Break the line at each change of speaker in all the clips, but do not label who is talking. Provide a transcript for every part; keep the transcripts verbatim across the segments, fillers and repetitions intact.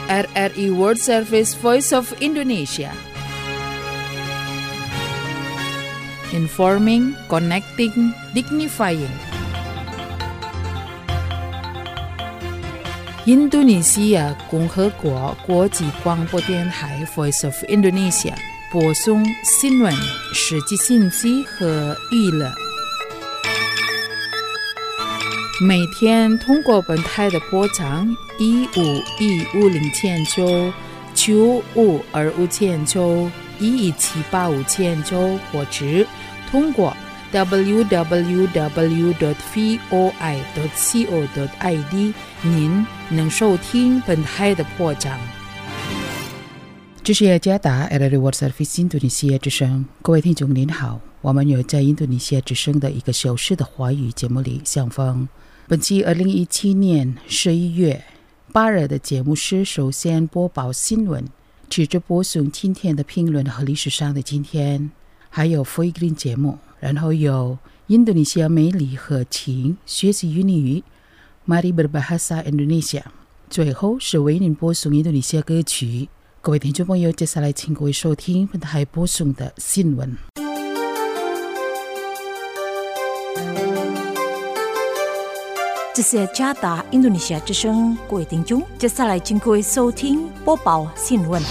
R R I World Service Voice of Indonesia. Informing, connecting, dignifying. Indonesia 共和国国际广播电台 Voice of Indonesia 播送新闻、实际信息和娱乐。每天通过本台的波长一五一五零千九、九五二五千九、一一七八五千九，或者通过 double-u double-u double-u dot voi dot co dot i d 您能收听本台的波长。这是雅加达 R R I World Service 印度尼西亚之声，各位听众您好，我们有在印度尼西亚之声的一个小时的华语节目里相逢。本期二零一七年十一月八日的节目是首先播报新闻，接着播送今天的评论和历史上的今天，还有福音节目，然后有印度尼西亚美丽和情学习印尼语 Mari Berbahasa Indonesia， 最后是为您播送印度尼西亚歌曲。各位听众朋友，接下来请各位收听本台播送的新闻。
这是加达印度尼西亚之声，各位听众，接下来请各位收听播报新闻。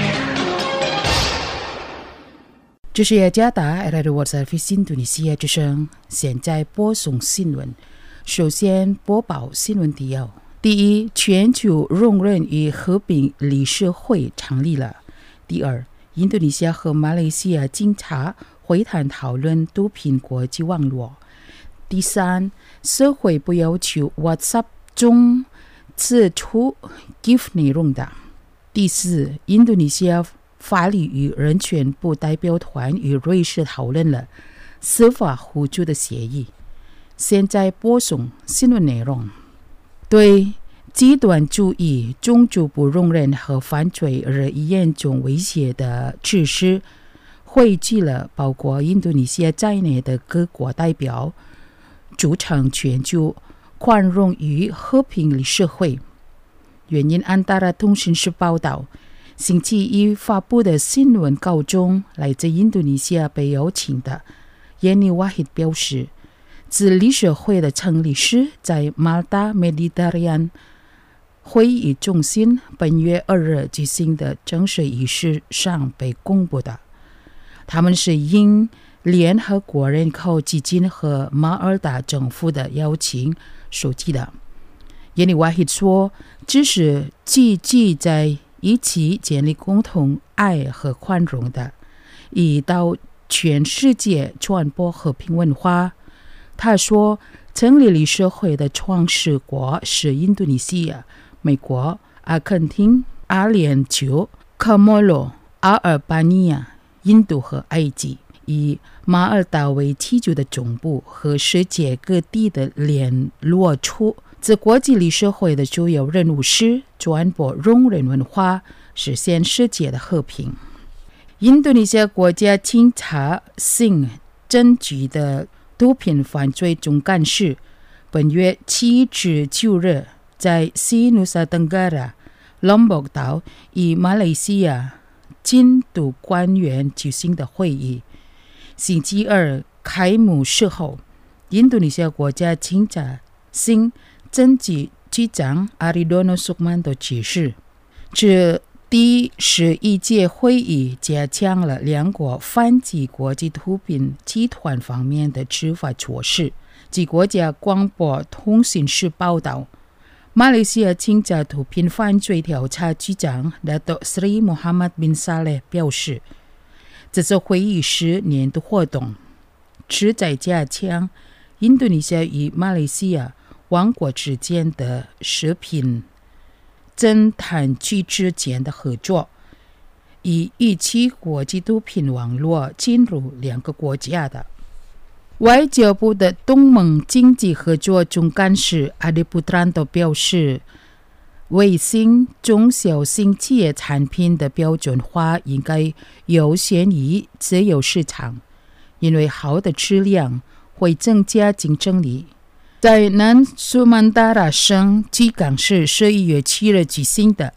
这是加达 R R I World Service 印度尼西亚之声，现在播送新闻。首先播报新闻提要：第一，全球容忍与和平理事会成立了；第二，印度尼西亚和马来西亚警察会谈讨论毒品国际网络；第三，社会不要求 WhatsApp 中此处 GIF 内容的；第四，印度尼西亚法律与人权部代表团与瑞士讨论了司法互助的协议。现在播送新闻内容。对极端主义、种族不容忍和犯罪而严重威胁的指示，汇聚了包括印度尼西亚在内的各国代表，组成全球宽容与和平理事会。原因安达拉通讯社报道，星期一发布的新闻稿中，来自印度尼西亚被邀请的耶尼瓦希表示，自理事会的成立时，在马达 Mediterranean 会议中心本月二日举行的正式仪式上被公布的。他们是应联合国人口基金和马尔达政府的邀请收集的。耶尼瓦希说，这是积极在一起建立共同爱和宽容的，以到全世界传播和平文化。他说，成立理事会的创始国是印度尼西亚、美国、阿根廷、阿联酋、科摩罗、阿尔巴尼亚、印度和埃及，以马尔达为基础的总部和世界各地的联络处。这国际理事会的主要任务是传播容忍文化，实现世界的和平。印度尼西亚国家警察性侦缉的毒品犯罪总干事本月七至九日在西努萨登加拉、隆博岛与马来西亚禁毒官员举行的会议。星期二开幕式后，印度尼西亚国家警察性侦缉局长阿里多诺苏曼都指示，这第十一届会议加强了两国反击国际毒品集团方面的执法措施。据国家广播通讯社报道，马来西亚警察毒品犯罪调查局长 Dato Sri Muhammad bin Saleh 表示，这次会议是年度活动，旨在加强印度尼西亚与马来西亚两国之间的食品侦探局之间的合作，以预期国际毒品网络进入两个国家的。外交部的东盟经济合作总干事阿迪布特兰多表示，微型中小型企业产品的标准化应该优先于自由市场，因为好的质量会增加竞争力。在南苏曼达拉省基港市十一月七日举行的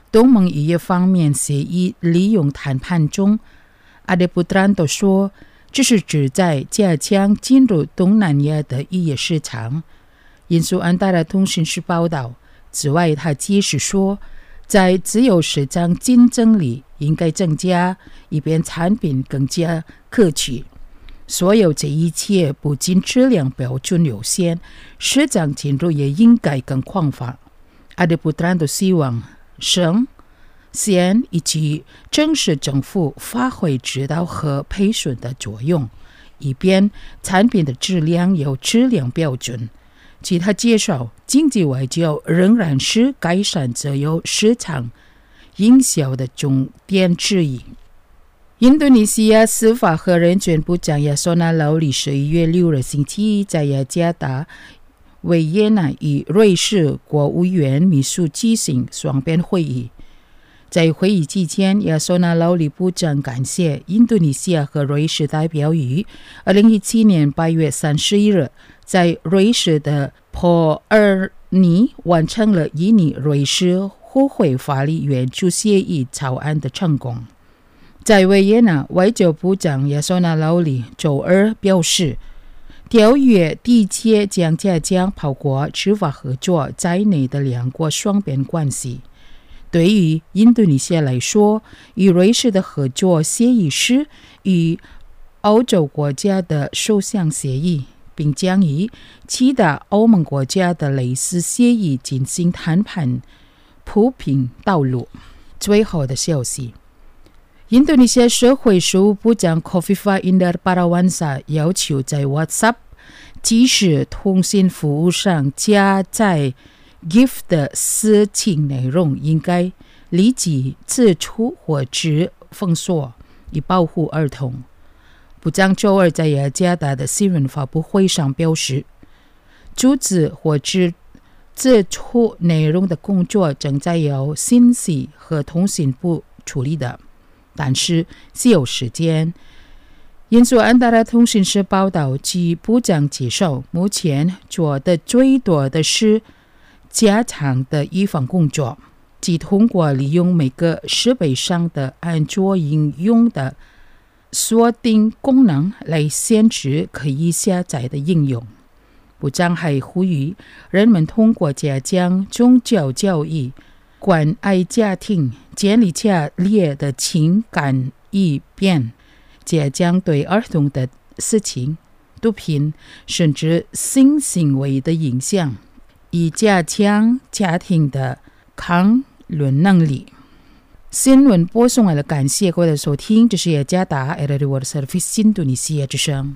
东盟渔业方面协议利用谈判中，阿德布特兰多说，这是指在加强进入东南亚的渔业市场。引述安大略通讯社报道，此外，他解释说，在自由市场竞争里应该增加，以便产品更加可取。所有这一切不仅质量标准有限，市场进入也应该更广泛。阿德布特兰多希望省、县以及正式政府发挥指导和培训的作用，以便产品的质量有质量标准。其他介绍，经济外交仍然是改善自由市场营销的重点之一。印度尼西亚司法和人权部长亚索纳劳里十一月六日星期一在雅加达、维也纳与瑞士国务院秘书举行双边会议。在会议期间，亚索纳劳里部长感谢印度尼西亚和瑞士代表于二零一七年八月三十一日在瑞士的普尔尼完成了印尼瑞士互惠法律援助协议草案的成功。在维也纳，外交部长亚索纳劳里周二表示，条约缔结将加强包括执法合作在内的两国双边关系。对于印度尼西亚来说，与瑞士的合作协议是与欧洲国家的首项协议，并将与其他欧盟国家的类似协议进行谈判铺平道路。最后的消息，印度尼西亚社会事务部长 Kofifa Indar Parawansa 要求在 WhatsApp 即时通信服务上加载 GIF 的色情内容应该立即撤除或者封锁，以保护儿童。部长周二在雅加达的新闻发布会上表示，阻止或者撤除内容的工作正在由信息和通信部处理的，但是需要时间。引述安大略通讯社报道，其部长介绍，目前做的最多的是加强的预防工作，即通过利用每个设备上的安卓应用的锁定功能来限制可以下载的应用。部长还呼吁人们通过加强宗教教育、关爱家庭、建立强烈的情感意变，加强对儿童的色情、毒品甚至性行为的影响，以加强家庭的抗论能力。新闻播送完了，感谢各位的收听，这是雅加达 R R World Service 印度尼西亚之声。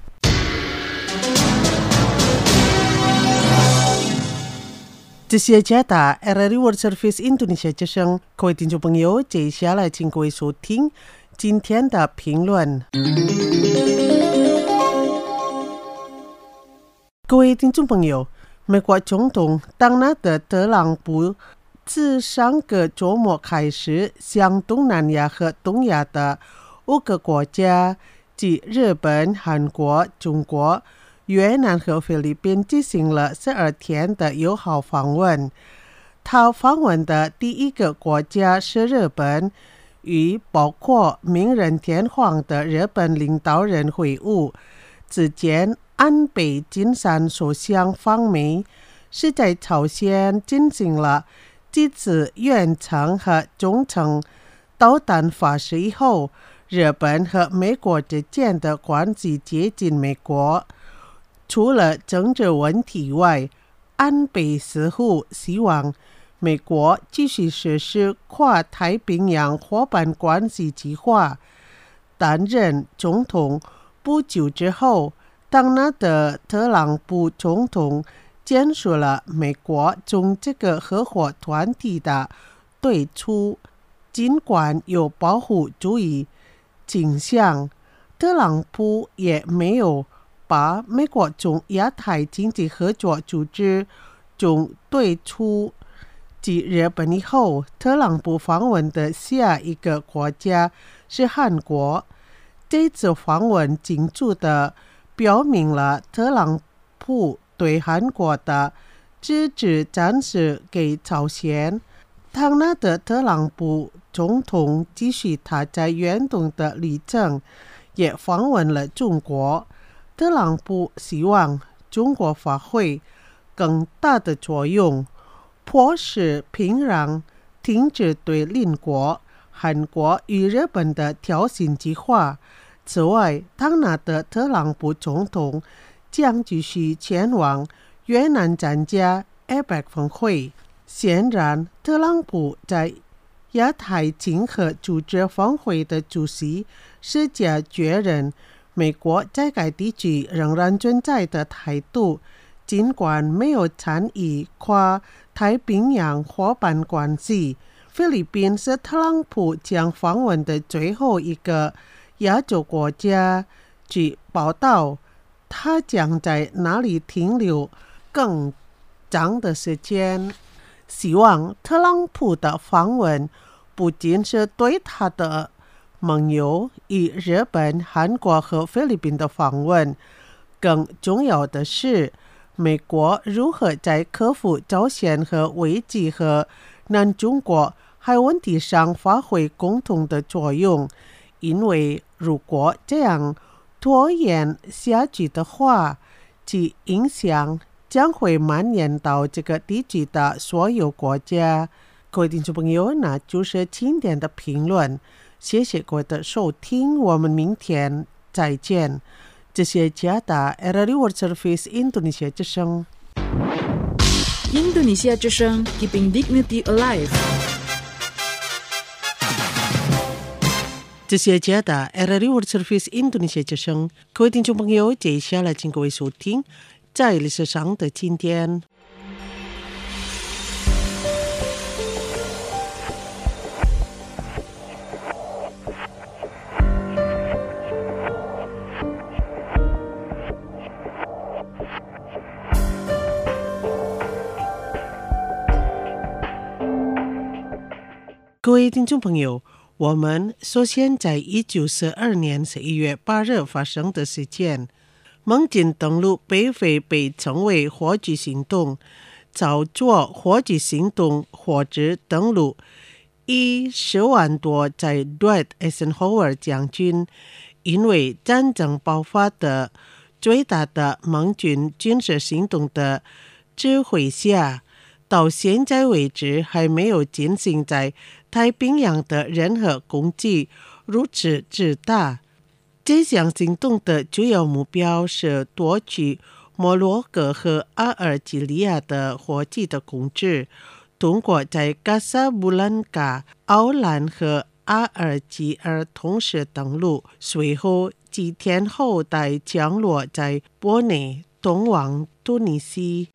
这是雅加达 R R World Service 印度尼西亚之声，各位听众朋友，接下来请各位收听今天的评论。各位听众朋友，美国总统当纳德·特朗普自上个周末开始，向东南亚和东亚的五个国家，即日本、韩国、中国、越南和菲律宾进行了十二天的友好访问。他访问的第一个国家是日本，与包括明仁天皇的日本领导人会晤。之前安倍晋三首相访美，是在朝鲜进行了几次远程和中程导弹发射以后，日本和美国之间的关系接近美国。除了政治问题外，安倍似乎希望美国继续实施跨太平洋伙伴关系计划。担任总统不久之后，当纳德·特朗普总统结束了美国从这个合伙团体的退出，尽管有保护主义倾向，特朗普也没有把美国从亚太经济合作组织中退出。继日本以后，特朗普访问的下一个国家是韩国。这次访问清楚地表明了特朗普对韩国的支持展示给朝鲜。 唐纳德·特朗普总统继续他在远东的旅程，也访问了中国。特朗普希望中国发挥更大的作用，迫使平壤停止对邻国韩国与日本的挑衅计划。此外，唐纳德·特朗普总统将继续前往越南参加 A P E C 峰会。显然，特朗普在亚太经合组织峰会的主席是假确认美国在该地区仍然存在的态度，尽管没有参与跨太平洋伙伴关系。菲律宾是特朗普将访问的最后一个亚洲国家。据报道，他将在那里停留更长的时间。希望特朗普的访问不仅是对他的盟友与日本、韩国和菲律宾的访问，更重要的是美国如何在克服朝鲜和危机和南中国海问题上发挥共同的作用。因为如果这样拖延下去的话，其影响将会蔓延到这个地区的所有国家。各位听众朋友，那就是今天的评论，谢谢各位的收听，我们明天再见。这是加拿大 R R I World Service 印度尼西亚之声。
印度尼西亚之声 Keeping Dignity Alive。
这是加拿大 R R I World Service 印度尼西亚之声。各位听众朋友，接下来请各位收听在历史上的今天。各位听众朋友，我们首先在一九四二年十一月八日发生的事件。蒙金登陆北非被称为火炬行动，照做火炬行动或者登陆以十万多在 Dwight Eisenhower 将军因为战争爆发的最大的盟军军事行动的指挥下，到现在为止还没有进行在太平洋的任何攻击如此之大。这项行动的主要目标是夺取摩洛哥和阿尔及利亚的火炬的控制，通过在卡萨布兰卡、奥兰和阿尔及尔同时登陆，随后几天后再降落在波内，通往突尼西。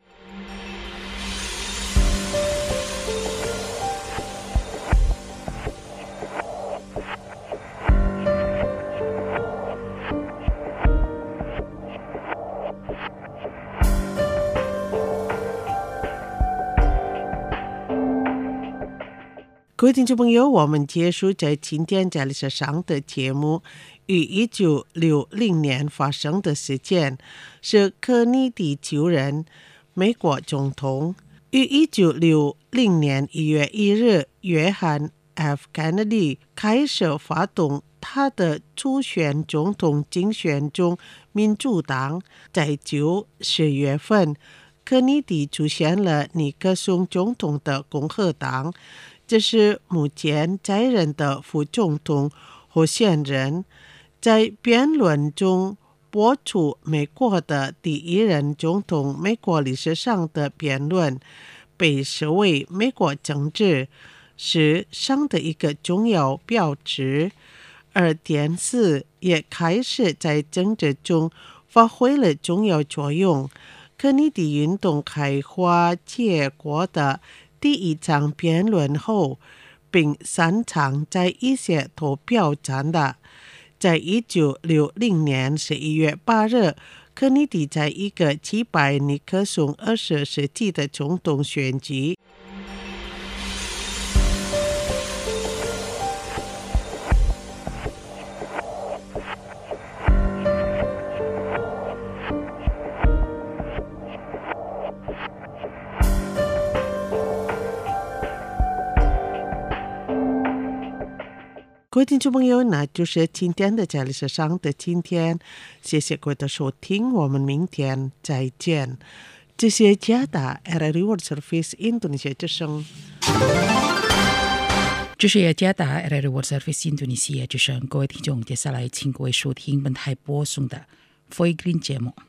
各位听众朋友，我们结束在今天在历史上的节目。于一九六零年发生的事件是肯尼迪就任美国总统。于一九六零年一月一日，约翰 F. Kennedy 开始发动他的初选总统竞选中，民主党在九十月份，肯尼迪出现了尼克松总统的共和党。这是目前在任的副总统候选人。在辩论中播出美国的第一任总统美国历史上的辩论，被视为美国政治史上的一个重要标志，而电视也开始在政治中发挥了重要作用。肯尼迪运动开花结果的第一场辩论后，并擅长在一些投票站的。在一九六零年十一月八日，肯尼迪在一个击败尼克松二十世纪的总统选举。 各位听众朋友，那就是今天的这里是上的今天，谢谢各位的收听，我们明天再见。这些加达 R R I World Service 印度尼西亚之声，
这是雅加达 R R I World Service 印度尼西亚之声，各位听众，接下来请各位收听本台播送的 Foy Green 节目。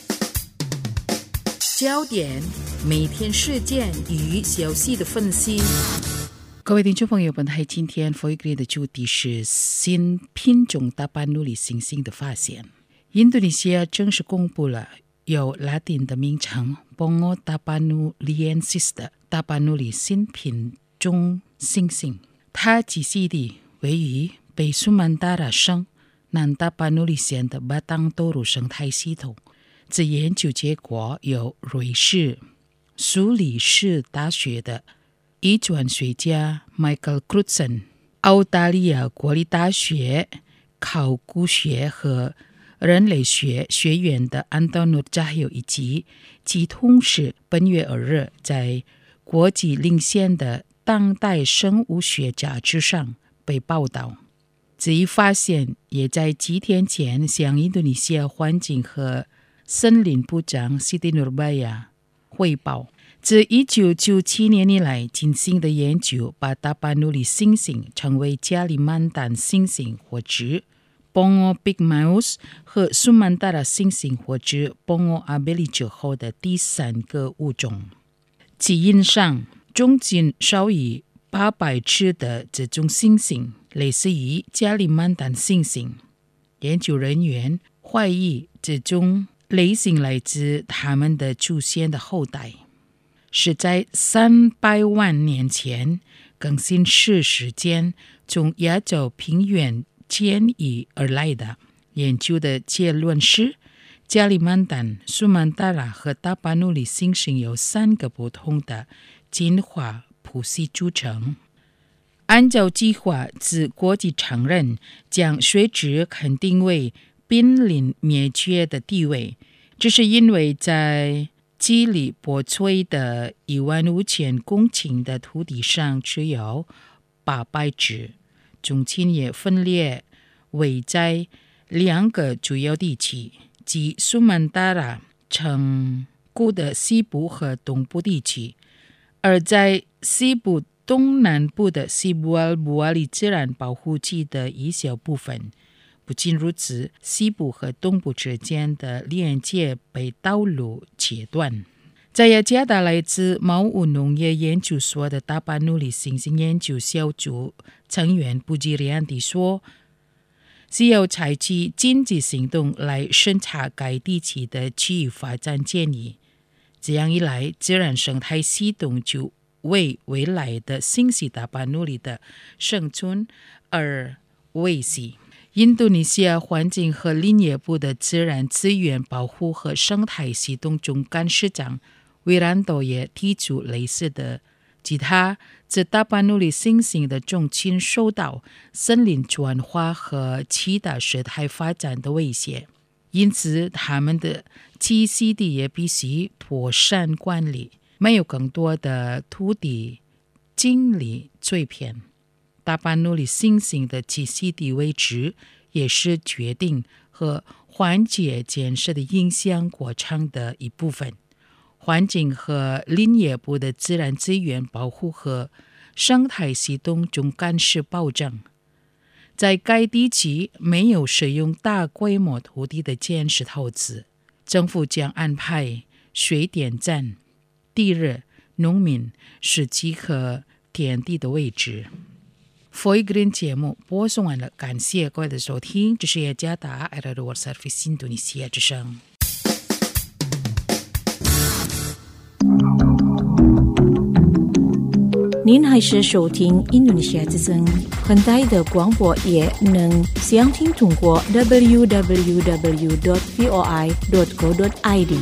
焦点，每天事件与消息的分析。各位听众朋友，本台今天 Foy Green 的主题是新品种大班努里猩猩的发现。印度尼西亚正式公布了有拉丁的名称 Bongo tapanuliensis 的大班努里新品种猩猩，它栖息地位于北苏曼达拉省南大班努里县的巴当多鲁生态系统。这研究结果由瑞士苏黎世大学的遗传学家 Michael Crutzen、 澳大利亚国立大学考古学和人类学学院的安东诺扎尤以及其同事本月二日在国际领先的当代生物学杂志上被报道。这一发现也在几天前向印度尼西亚环境和森林部长 Siti Nurbaya 汇报。自一九九七年以来进行的研究把大班努里猩猩称为加里曼丹猩猩或指 Bongo pygmaeus 和苏曼达拉猩猩或指 Bongo abelijo 后的第三个物种。基因上，中近少于八百只的这种猩猩类似于加里曼丹猩猩。研究人员怀疑这种类型来自他们的祖先的后代，是在三百万年前更新世时间从亚洲平原迁移而来的。研究的结论是，加里曼丹、苏曼达拉和大班努里猩猩由三个不同的进化谱系组成。按照计划，自国际承认将水质肯定为濒临灭绝的地位，这是因为在基里波崔的一万五千公顷的土地上只有八百只，种群也分裂为在两个主要地区，即苏曼达拉城谷的西部和东部地区，而在西部东南部的西布尔布瓦里自然保护区的一小部分。不仅如此，西部和东部之间的连接被道路切断。在雅加达来自毛物农业研究所的大班努里猩猩研究小组成员布吉里安迪说，需要采取紧急行动来审查该地区的区域发展建议。这样一来，自然生态系统就为未来的新西大班努里的生存而维系。印度尼西亚环境和林业部的自然资源保护和生态系统总干事长维兰多也提出类似的其他自大班努里猩猩的种群受到森林转化和其他生态发展的威胁，因此他们的栖息地也必须妥善管理，没有更多的土地经理碎片。大班努里猩猩的栖息地位置也是决定和缓解建设的影响过程的一部分。环境和林业部的自然资源保护和生态系统总干事保证，在该地区没有使用大规模土地的建设投资，政府将安排水电站、地热、农民、市集和田地的位置。Foy Green 节目播送完了，感谢各位的收听，这是雅加达 R R I World Service 印度尼西亚之声。
您还是收听印度尼西亚之声，本台的广播也能详听通过 double-u double-u double-u dot voi dot co dot i d。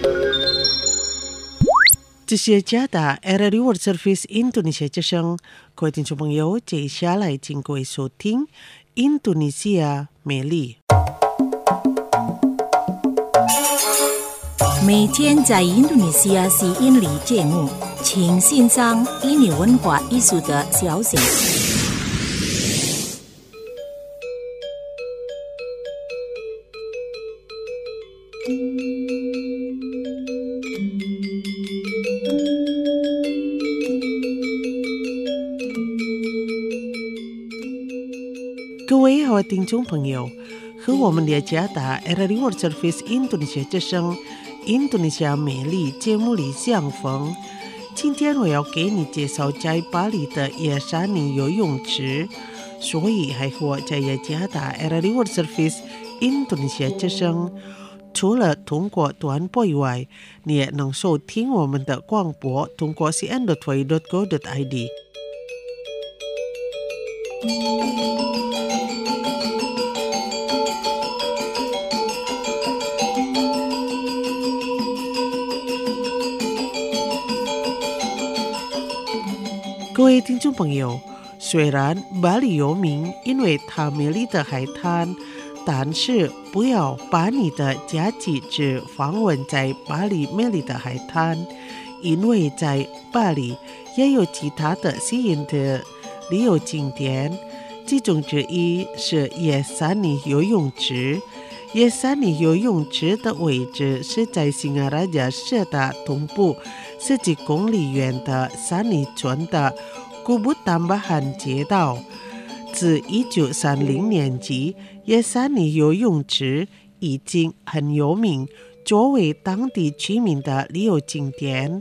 这是加达 R R I World Service 印度尼西亚之声，各位听众朋友，接下来请各位收听印度尼西亚美丽。
每天在印度尼西亚吸引力节目，请欣赏印尼文化艺术的消息。
位听众朋友，和我们了解的 R R I World Service Indonesia 之声印度尼西亚美丽节目里相逢。今天我要给你介绍在巴黎的野山里游泳池，所以还和我在了解的 R R I World Service Indonesia 之声。除了通过短波以外，你也能收听我们的广播，通过 c n dot y dot go dot i d。各位听众朋友，虽然巴黎有名，因为它美丽的海滩，但是不要把你的假期只访问在巴黎美丽的海滩，因为在巴黎也有其他的吸引的旅游景点，其中之一是野山里游泳池。野山里游泳池的位置是在新阿拉加市的东部十几公里远的山里村的古布丹巴罕街道。自一九三零年起，野山里游泳池已经很有名，作为当地居民的旅游景点。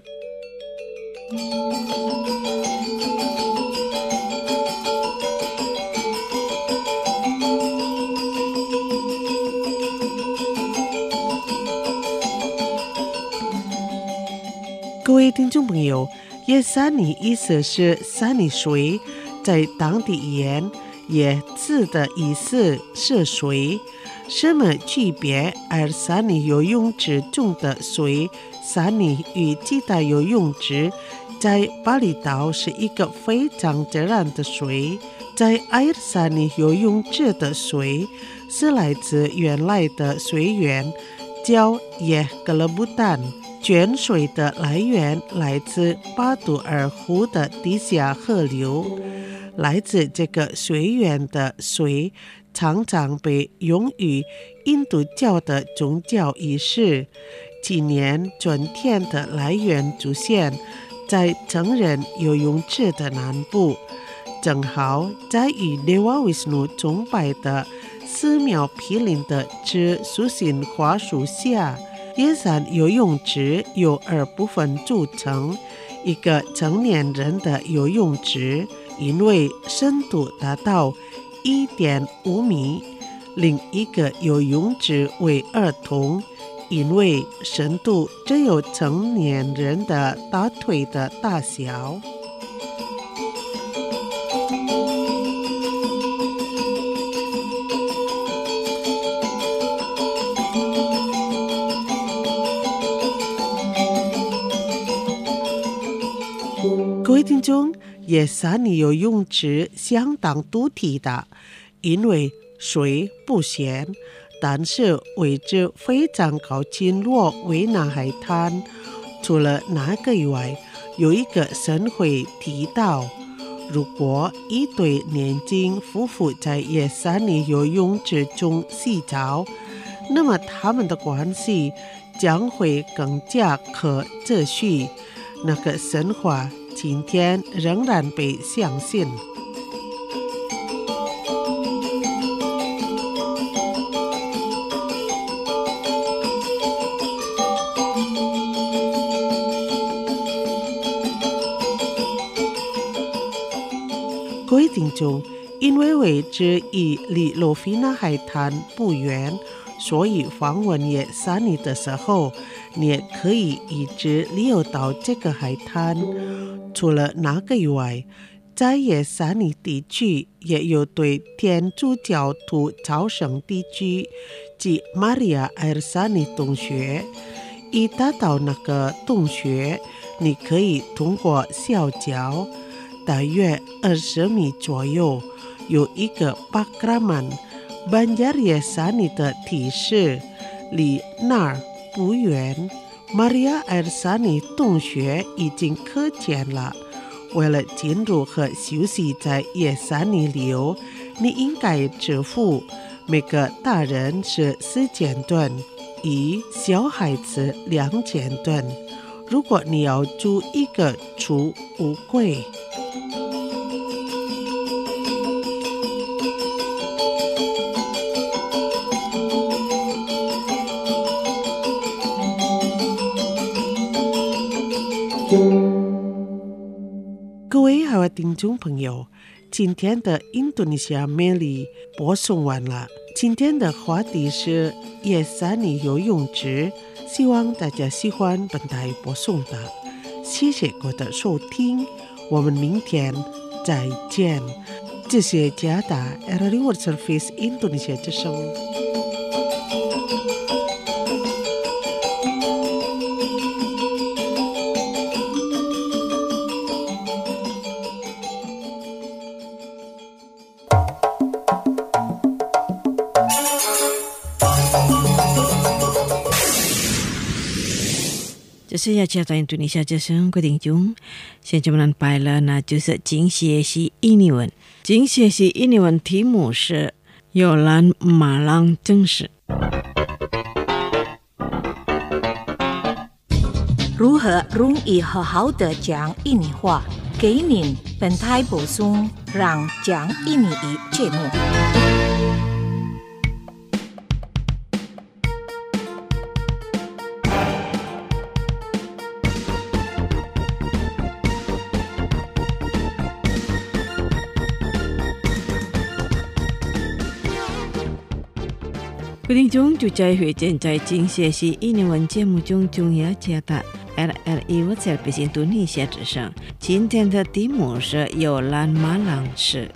各位听众朋友，野山里意思是山里水，在当地语言野字的意思是水。什么区别？而山里游泳池中的水，山里与其他游泳池在巴厘岛是一个非常自然的水。在爱尔山里游泳池的水是来自原来的水源，叫野格勒布丹。泉水的来源来自巴杜尔湖的地下河流，来自这个水源的水常常被用于印度教的宗教仪式。今年春天的来源出现在成人游泳池的南部，正好在与列瓦维斯努崇拜的寺庙毗邻的这树形花树下。野山游泳池由二部分组成，一个成年人的游泳池，因为深度达到 一点五米，另一个游泳池为儿童，因为深度只有成年人的大腿的大小。各位听众，野山里游泳池相当独特的，因为水不咸，但是位置非常靠近洛维纳海滩。除了那个以外，有一个神会提到，如果一对年轻夫妇在野山里游泳池中洗澡，那么他们的关系将会更加可持续。那个神话今天仍然被相信。各位听众，因为位置与离洛菲纳海滩不远，所以访问野山里的时候，你也可以一直旅游到这个海滩。除了那个以外，在野山里地区也有对天主教徒朝圣地区，即玛利亚埃尔山里洞穴。一达到那个洞穴，你可以通过小桥，大约二十米左右，有一个巴格拉曼班加野山里的提示，离那儿不远。玛利亚埃尔山里洞穴已经可见了。为了进入和休息在野山里旅游，你应该支付每个大人是四千吨，一小孩子两千吨。如果你要住一个储物柜。 各位好啊，听众朋友，今天的印度尼西亚魅力播送完了。今天的话题是野山里游泳池，希望大家喜欢本台播送的。谢谢各位的收听，我们明天再见。这是加达 R R I World Service Indonesia 之声。
这是要加到印度尼西亚之声，各位听众，现在我们拜了，那就是今学习印尼文。今学习印尼文题目是有兰马朗正式。
如何容易好好的讲印尼话？给您本台播送让讲印尼语节目。
各位听众，就在会见在今学习印尼文节目中，中要加的 R R I World Service 印度尼西亚之声。今天的题目是有兰马朗市。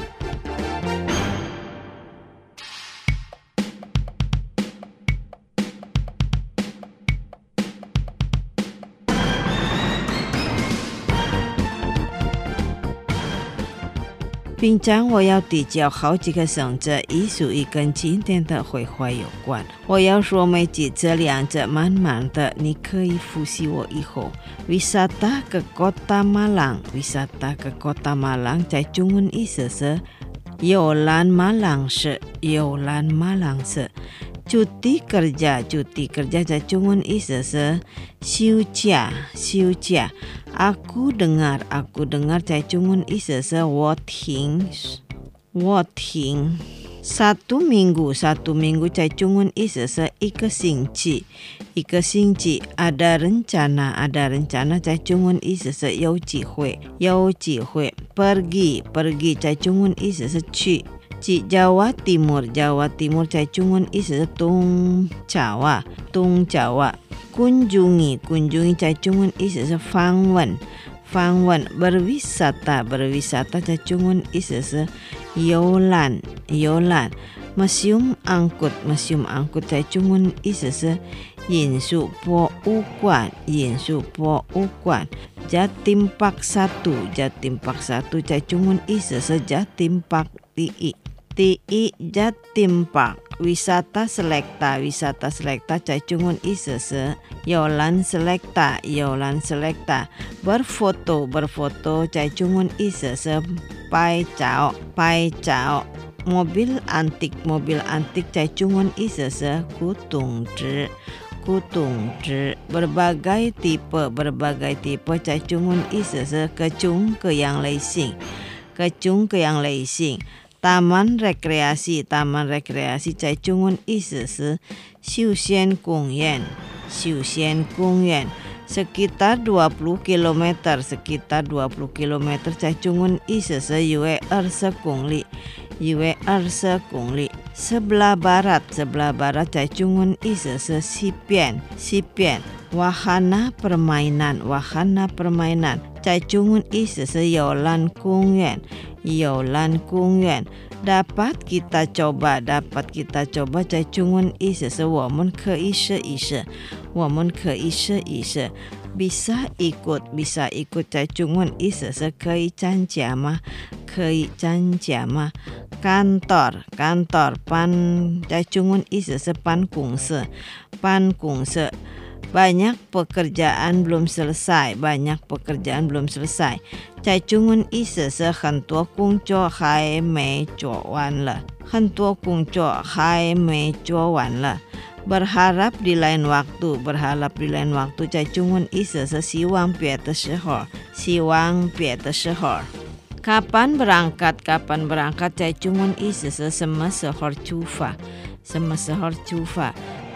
平常我要提交好几个省字，一属于跟今天的绘画有关。我要说每几次两者慢慢的，你可以复习我以后。Wisata ke Kota Malang, wisata ke Kota Malang 在中文意思是游览马朗市，游览马朗市。Cuti kerja, cuti kerja 在中文意思是休假，休假。Aku dengar, aku dengar 在中文意思是我听，我听。Satu minggu, satu minggu 在中文意思是一个星期，一个星期。Ada rencana, ada rencana 在中文意思是有机会，有机会。Pergi, pergi 在中文意思是去。Di Jawa Timur, Jawa Timur 在中文意思是东 Jawa, 东 Jawa。Kunjungi, kunjungi 在中文意思是访问，访问。Berwisata, berwisata 在中文意思是游览，游览。Museum Angkut, Museum Angkut 在中文意思是艺术博物馆，艺术博物馆。Jatim Park satu, Jatim Park satu 在中文意思是 Jatim Park 第一。第一 Jatim Park wisata selekta, wisata selekta 在中文意思是游览 selekta, 游览 selekta。Berfoto, berfoto 在中文意思是拍照，拍照。Mobil antik, mobil antik 在中文意思是古董值，古董值。Berbagai tipe, berbagai tipe 在中文意思是各种各样类型，各种各样类型。Taman rekreasi, taman rekreasi 在中文意思是休闲公园，休闲公园。Sekitar dua puluh kilometer, sekitar dua puluh kilometer 在中文意思是约二十公里，约二十公里。Sebelah barat, sebelah barat 在中文意思是西边，西边。Wahana permainan, wahana permainan 在中文意思是游览公园，游览公园。Dapat kita coba, dapat kita coba 在中文意思是我们可以试一试，我们可以试一试。Bisa ikut, bisa ikut 在中文意思是可以参加吗？可以参加吗？Kantor, kantor 办在中文意思是办公室，办公室。Banyak pekerjaan belum selesai, banyak pekerjaan belum selesai 在中文意思是很多工作还没做完了，很多工作还没做完了。Berharap di lain waktu, berharap di lain waktu 在中文意思是希望别的时候，希望别的时候。Kapan berangkat, kapan berangkat 在中文意思是什么时候出发，什么时候出发。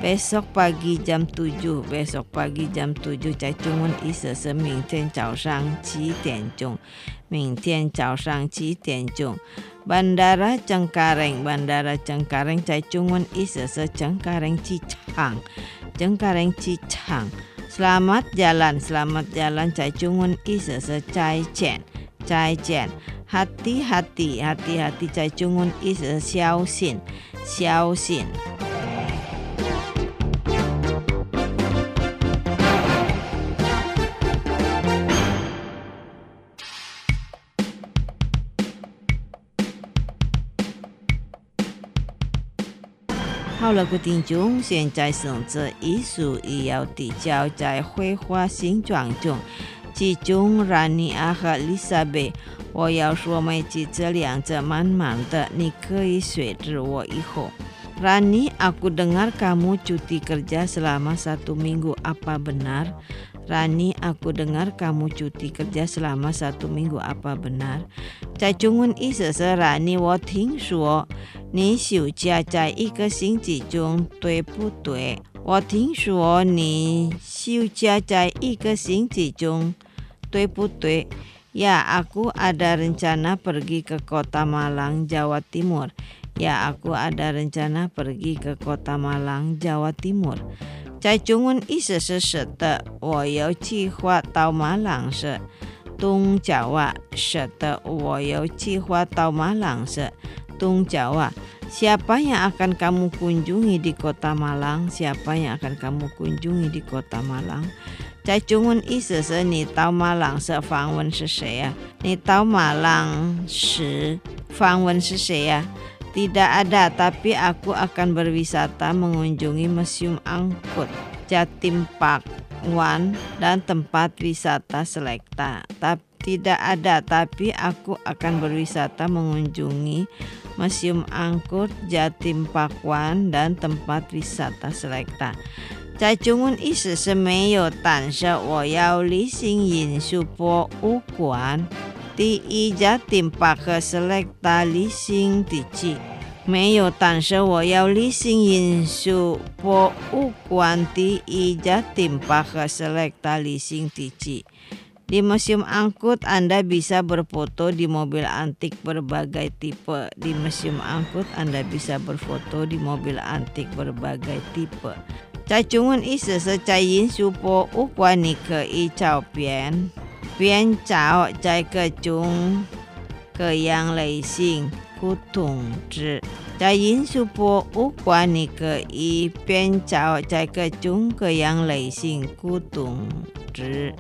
besok pagi jam tujuh, besok pagi jam tujuh， 在中文意思是明天早上七点钟，明天早上七点钟。Bandara Cengkareng, Bandara Cengkareng 在中文意思是 Cengkareng Cichang, Cengkareng Cichang。Selamat jalan, selamat jalan 在中文意思是再见，再见。Hati-hati, hati-hati 在中文意思是小心，小心。好了，各位听众，现在绳子艺术也要递交在绘画形状中，其中 Rania 和 Elizabeth， 我要说每几这两者满满的，你可以随着我以后。Rani, aku dengar kamu cuti kerja selama satu minggu, apa benar? Rani, aku dengar kamu cuti kerja selama satu minggu, apa benar? 在中文意思是 Rani， 我听说你休假在一个星期中，对不对？我听说你休假在一个星期中，对不对？ Ya, aku ada rencana pergi ke Kota Malang, Jawa Timur. Ya, aku ada rencana pergi ke Kota Malang, Jawa Timur. 在中文意思是是的，我有计划到马朗市。东Jawa， 是的，我有计划到马朗市。东Jawa。 Siapa yang akan kamu kunjungi di Kota Malang? Siapa yang akan kamu kunjungi di Kota Malang? 在中文意思是你到马朗市访问是谁呀？你到马朗市访问是谁呀？Tidak ada, tapi aku akan berwisata mengunjungi Museum Angkut, Jatim Park One, dan tempat wisata Selekta. Tidak ada, tapi aku akan berwisata mengunjungi Museum Angkut, Jatim Park One, dan tempat wisata Selekta. 在中文意思是没有，但是我要旅行艺术博物馆。第一Jatim Park和 Selekta 旅行地址。没有，但是我要旅行艺术博物馆第一Jatim Park和 Selekta 旅行地址。Di Museum Angkut Anda bisa berfoto di mobil antik berbagai tipe. Di Museum Angkut Anda bisa berfoto di mobil antik berbagai tipe. 在中文意思是在艺术博物馆你可以照片边找在各种各样类型古董纸。在艺术博物馆你可以边找在各种各样类型古董纸。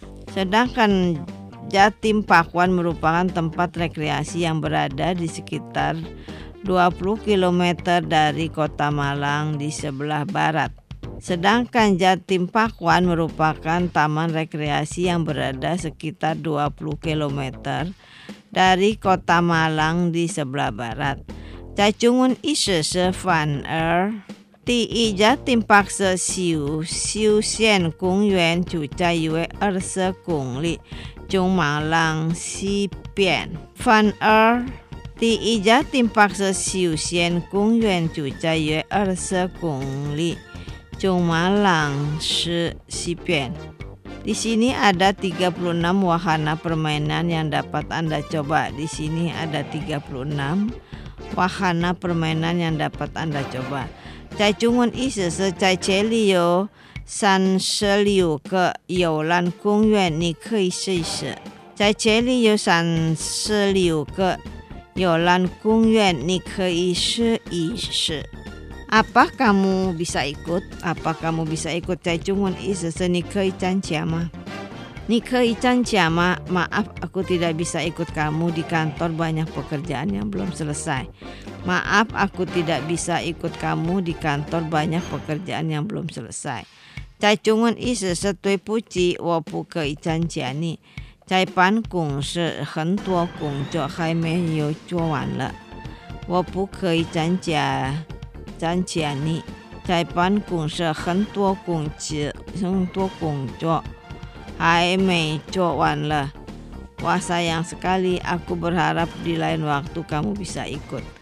Sedangkan Jatim Park One merupakan tempat rekreasi yang berada di sekitar dua puluh kilometer dari Kota Malang di sebelah barat. Sedangkan Jatim Park One merupakan taman rekreasi yang berada sekitar dua puluh kilometer dari Kota Malang di sebelah barat. 在中文意思是反而 第一Jatim Park 是休休闲公园，就在约二十公里，中马浪西边。反而第一Jatim Park 是休闲公园，就在约二十公里，中马浪是西边。Di sini ada tiga puluh enam wahana permainan yang dapat Anda coba. Di sini ada tiga puluh enam wahana permainan yang dapat Anda coba. 在中文意思是在这里有三十六个游览公园，你可以试一试。在这里有三十六个游览公园，你可以试一试。Apa kamu bisa ikut? Apa kamu bisa ikut? 在中文意思是你可以参加吗？你可以参加吗？ Maaf, aku tidak bisa ikut kamu di kantor banyak pekerjaan yang belum selesai. Maaf, aku tidak bisa ikut kamu di kantor banyak pekerjaan yang belum selesai. 在中文意思是对不起，我不可以参加你。在办公室很多工作还没有做完了，我不可以参加参加你。在办公室很多工作很多工作还没做完了。 Wah sayang sekali, aku berharap di lain waktu kamu bisa ikut.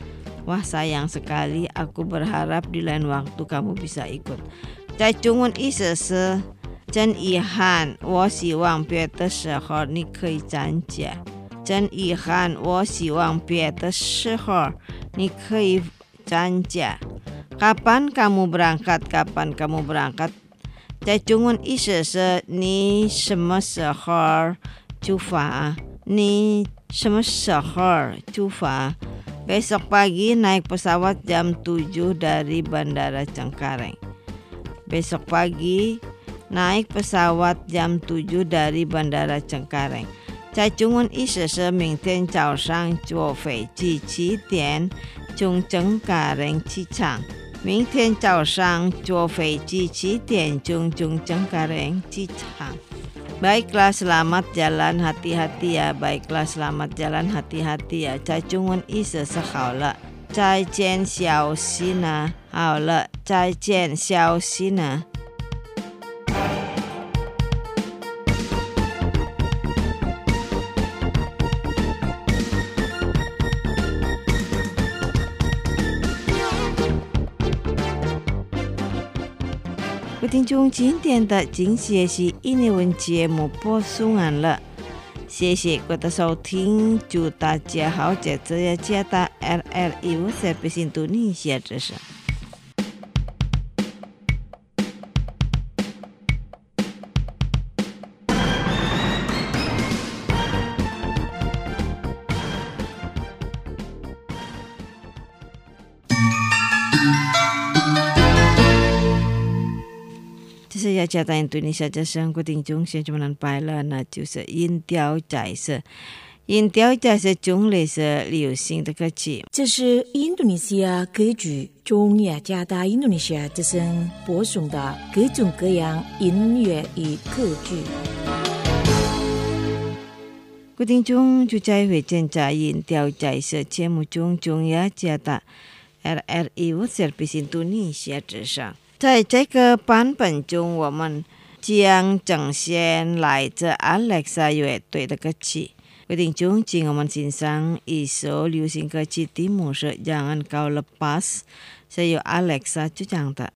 Wah, sayang sekali. Aku berharap di lain waktu kamu bisa ikut. 在中文意思是真遗憾，我希望别的时候你可以参加。真遗憾，我希望别的时候你可以参加。Kapan kamu berangkat? Kapan kamu berangkat? 在中文意思是你什么时候出发？你什么时候出发？ Besok pagi naik pesawat jam tujuh dari Bandara Cengkareng. Besok pagi naik pesawat jam tujuh dari Bandara Cengkareng. 在中文意思是明天早上坐飞机七点从正卡人机场。明天早上坐飞机七点从正卡人机场。 Baiklah, selamat jalan, hati-hati ya. Baiklah, selamat jalan, hati-hati ya. 在中文意思是好了，再见，小心啊。好了，再见，小心啊。各位听众，今天的精学习印尼文节目播送完了，谢谢各位的收听，祝大家好，在这里接到 R R I Service Indonesia 之声。这是雅加达印度尼西亚之声，各位听众，现在我们拜了，那就是音调在色。音调在色种类是流行的歌曲。
这是印度尼西亚歌剧中雅加达印度尼西亚之声播送的各种各样音乐与歌剧。
各位听众，就在会见在音调在色节目中，中雅加达 R R I Service Indonesia 之上。 在这个版本中，我们将呈现来自 Alexa 乐队的歌曲。各位听众，请我们欣赏一首流行歌曲，题目是《Jangan Kau Lepas》，是由 Alexa 主唱的。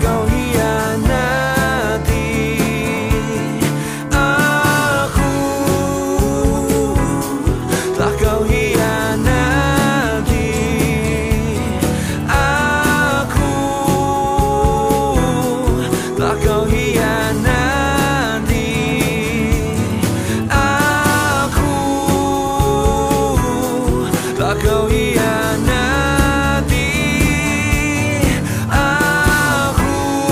kau hianati aku, telah kau hianati aku, telah kau hianati aku, telah kau hianati aku.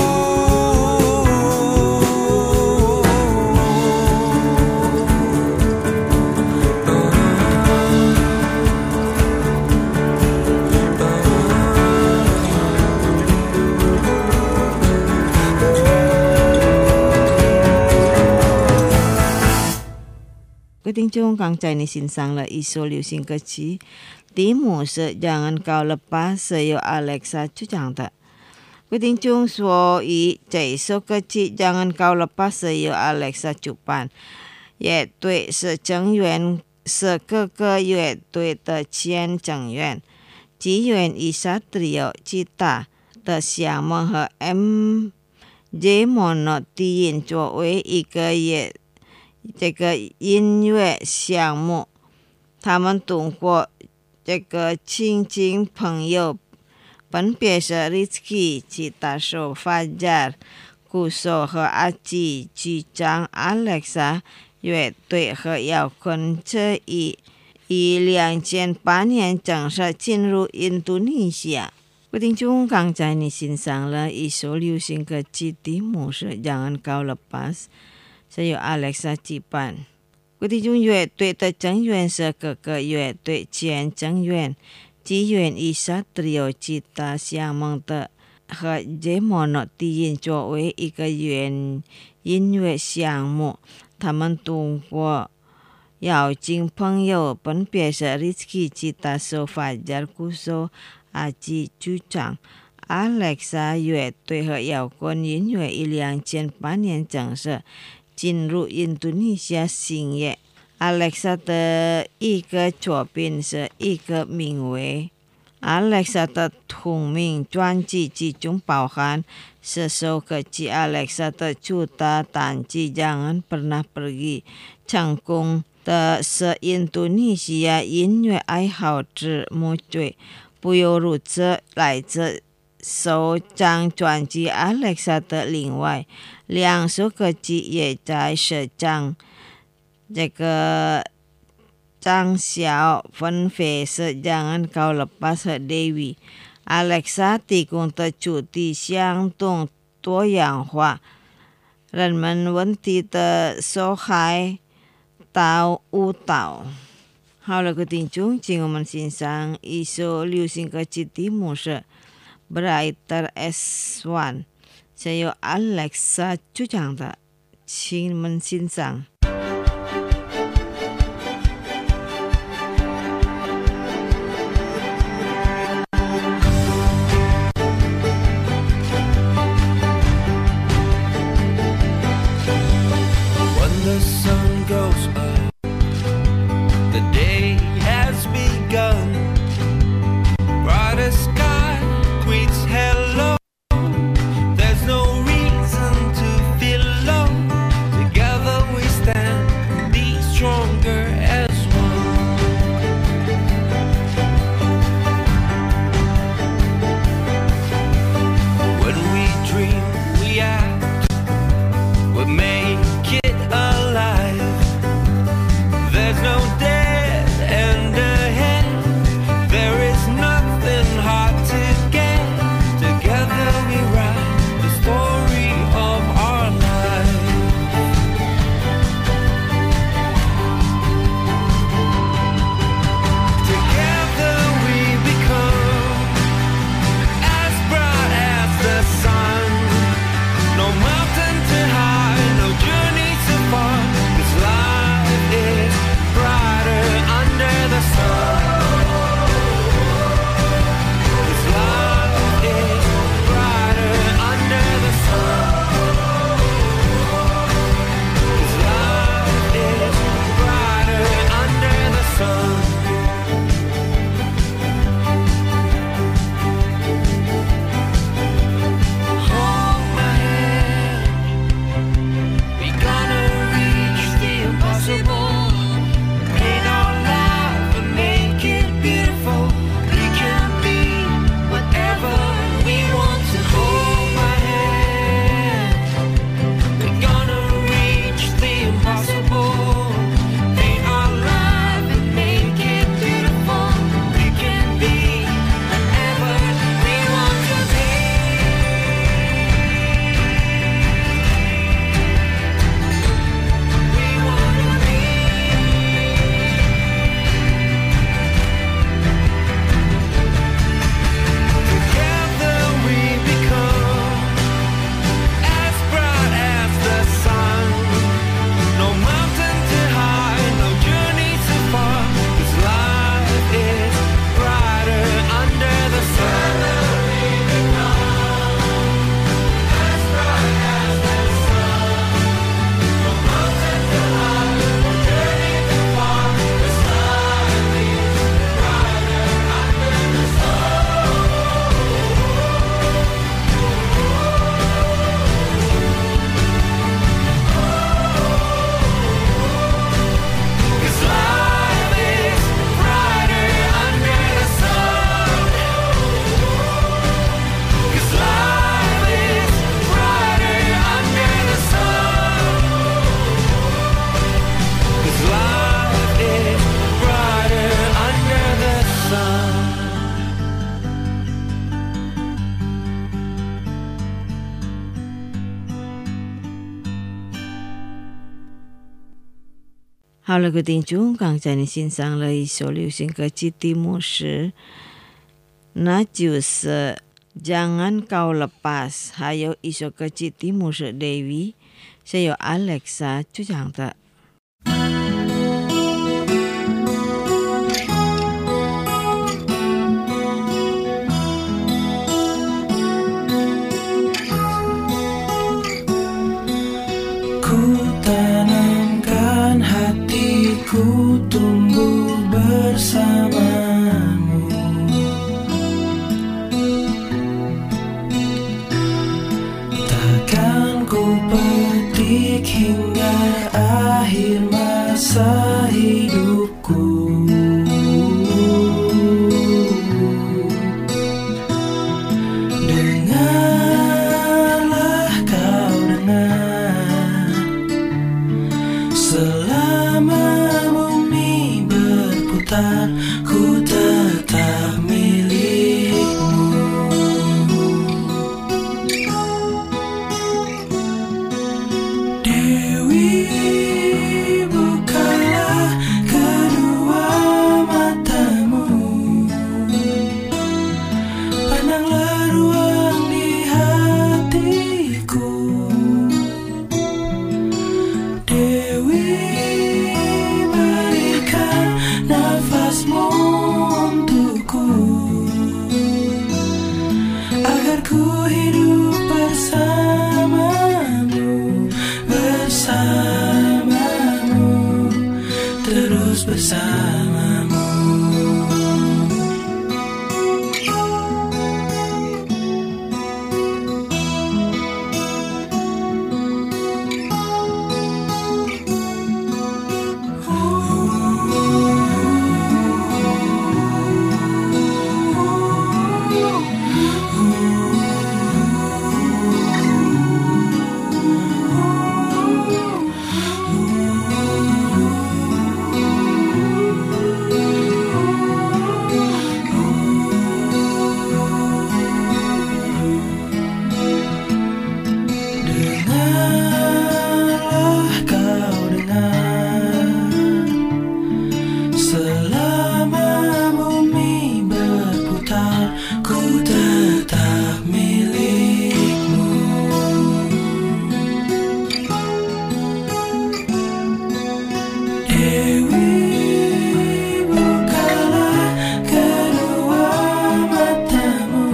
Quý聽眾剛才你欣賞了一首流行歌曲，題目是Jangan Kau Lepas， 是由 Alexa 主唱的。quý聽眾所以這首歌曲Jangan Kau Lepas 是由 Alexa 主辦，樂隊是成員是各個樂隊的前成員，吉原以沙 trio 吉他的項目和 M J Mono 低音作為一個樂這個音樂項目，他們通過這個親戚朋友，分別是 Rizky 吉他手 Fajar 鼓手和阿吉局長 Alexa 樂隊和搖滾這一於兩千八年正式進入印度尼西亞。quý聽眾剛才你欣賞了一首流行歌曲，題目是 Jangan Kau Lepas， 是由 Alexa 舉辦。quý聽眾樂隊的成員是各個樂隊前成員，吉原以沙 trio 吉他項目的和 J Mono 低音作為一個原音樂項目，他們通過邀請朋友，分別是 Rizky 吉他手 Fajar 鼓手阿吉局長 Alexa 樂隊和搖滾音樂於兩千八年正式進入印度尼西亞新樂。Alexa 的一個作品是一個名為 Alexa 的同名專輯，其中包含十首歌曲。Alexa 的主打單曲 Jangan Pernah Pergi 成功的是印度尼西亞音樂愛好者目追，不由如此來自首張專輯 Alexa 的另外兩首歌曲也在首張這個張小分別是 Jangan Kau Lepas 和 Dewi。 Alexa 提供的主題相當多樣化，人們問題的受害到舞蹈。好了，各位聽眾，請我們欣賞一首流行歌曲，題目是 Brighter as One， 是由 Alexa 主唱的，請我們欣賞。
The sun goes up, the day has begun. Brighter sky greets hello. There's no reason to feel low. Together we stand.
好了，各位听众，刚才你欣赏了一首流行歌曲题目是那就是Jangan Kau Lepas， 还有一首歌曲题目是 Dewi， 是由 Alexa 主唱的。
Tanamkan hatiku tumbuh bersamamu, takkan ku petik hingga akhir masa hidupku. Dengarlah kau dengar, selama bumi berputar, ku tetap milikmu. Dewi, bukalah kedua matamu, pandanglah ruang di hatiku. Dewi, berikan nafasmu untukku, agar ku hidup bersamamu, bersamamu, terus bersamamu. Dengarlah kau dengar, selama bumi berputar, ku tetap milikmu. Dewi, bukalah kedua matamu,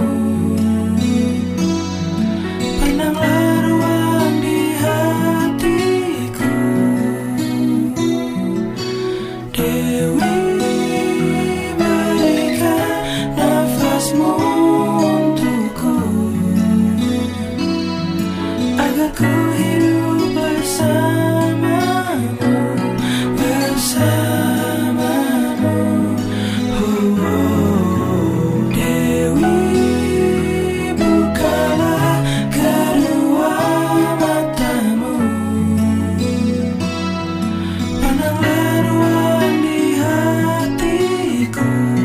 pandanglah ruang di hatiku. Dewi, berikan nafasmu untukku, agar ku hidup bersamamu, bersamamu. Oh, oh. Dewi, bukalah kedua matamu, pandanglah ruang di hatiku.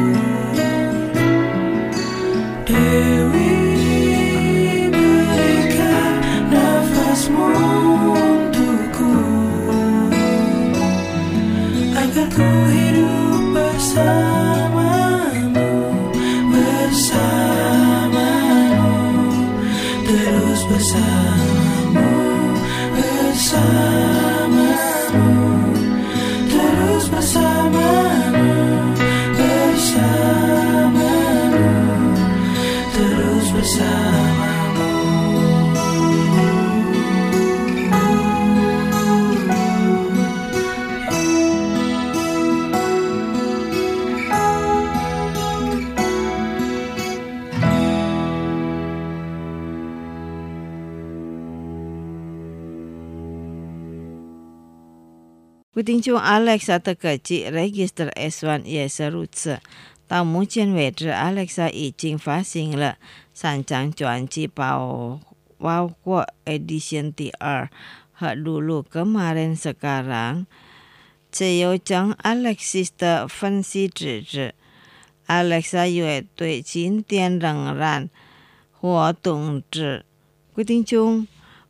Dewi, berikan nafasmu untukku, agar ku hidup bersamamu, bersamamu, terus bersamamu, bersamamu, terus bersamamu, bersamamu, terus bersamamu.
Quý tín chúng Alexa的歌曲 Register S 一 也是如此。到目前为止 ，Alexa 已经发行了三张专辑，包包括 Edition 第二和 Dulu Kemarin Sekarang。只有将 Alexis 的分析指指 ，Alexa 乐队今天仍然活动着。quý tín chúng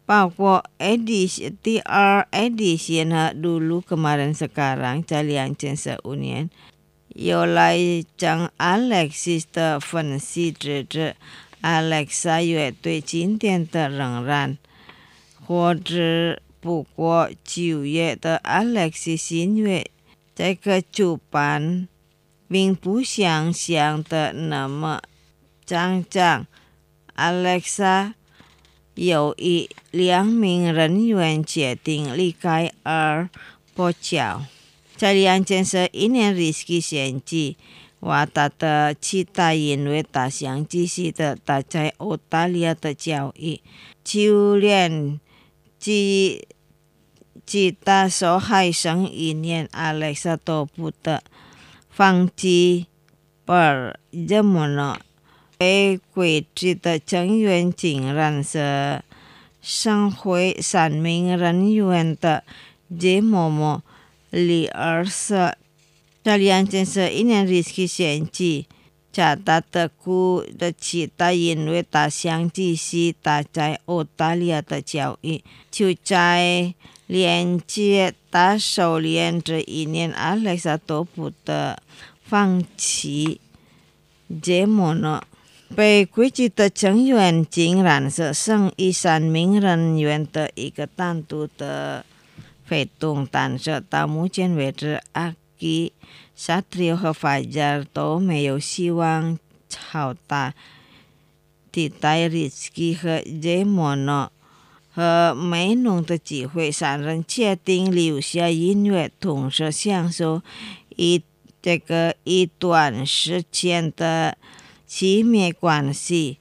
包括 edisi T R edition 和 dulu kemarin sekarang 这两件事五年有来讲 Alexis 的分析指指 Alexa 乐队经典的仍然或者不过九月的 Alexis 新乐这个主办并不想象的那么张张 Alexa 有一两名人员决定离开而跛脚。这两件事一年 Rizky 先记，我他的其他因为他想继续的他在澳大利亚的教育，就连其其他受害生一年 Alexa 都不得放弃，而这么呢？被归职的成员竟然是商会三名人员的杰某某李二十。这两件事一年 Rizky 先记，加他的故的其他因为他想继续他在澳大利亚的教育，就在连接他手连着一年 Alexa 都不得放弃节目呢。被归职的成员竟然是剩一三名人员的一个单独的活动，但是到目前为止，阿基、Satrio 和 Fajar 都没有希望超大替代 Rizky 和 Jemono 和梅农的机会，三人决定留下音乐，同时享受一这个一段时间的亲密关系。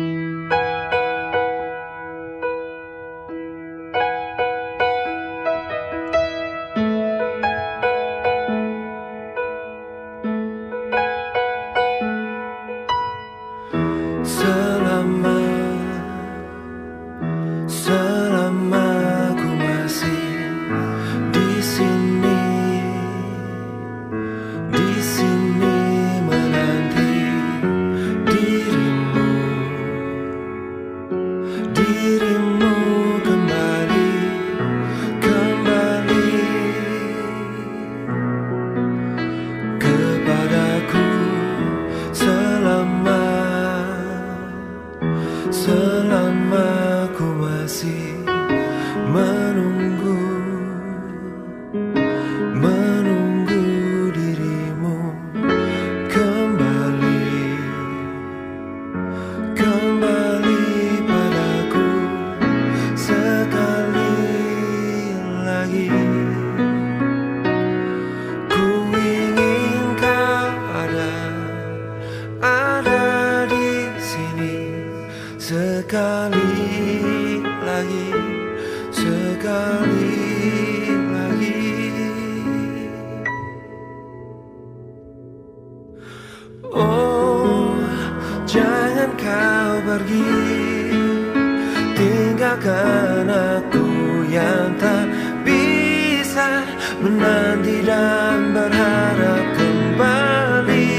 Menanti dan berharap kembali.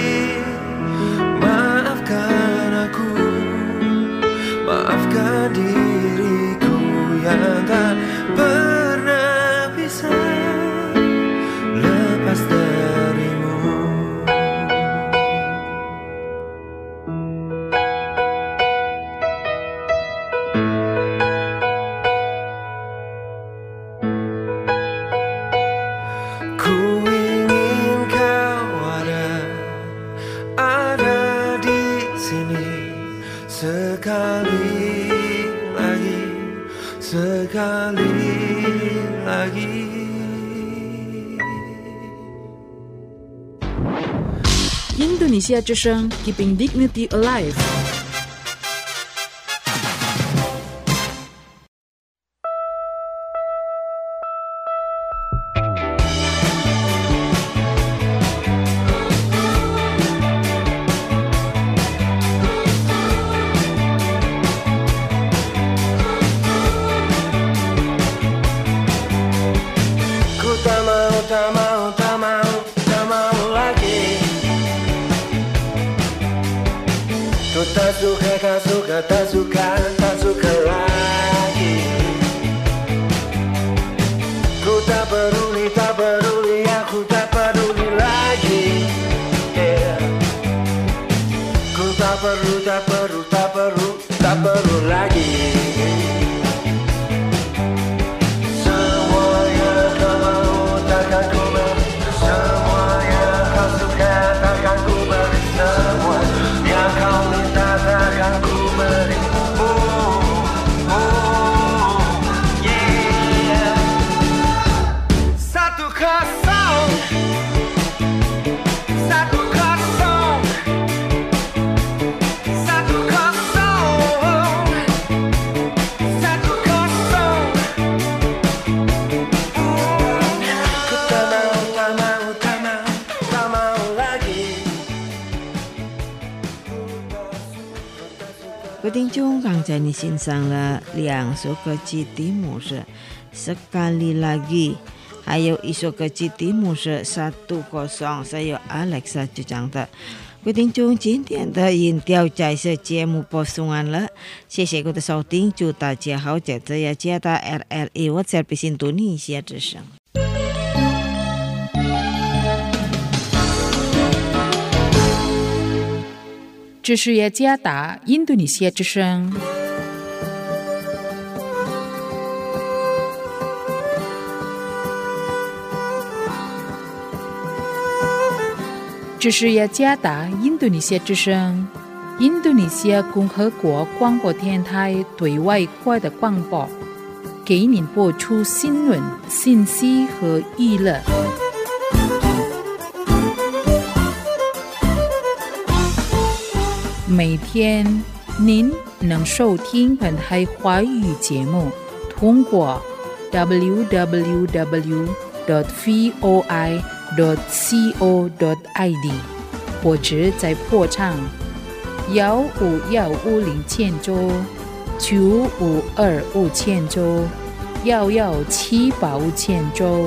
Maafkan aku, maafkan diriku yang tak pernah bisa lepas darimu.
Indonesia 之声 Keeping Dignity Alive。
Tak suka, tak suka, tak suka, tak suka lagi.
在你欣赏了两首歌曲，题目是 Sekali Lagi， 还有一首歌曲题目是 Satu Kosong， 是由 Alexa 主唱的。各位听众，今天的音调在这节目播送完了，谢谢各位的收听，祝大家好，在这也接到 R L E 我在北京读你一些之声。
这是雅加达印度尼西亚之声。这是雅加达印度尼西亚之声，印度尼西亚共和国广播电台对外国的广播，给您播出新闻、信息和娱乐。每天您能收听本台华语节目，通过 double-u double-u double-u dot voi dot co dot i d 或者在破唱幺五幺五零千州九五二五千州幺幺七八五千州。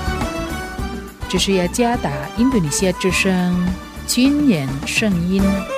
这是雅加达印度尼西亚之声军人声音。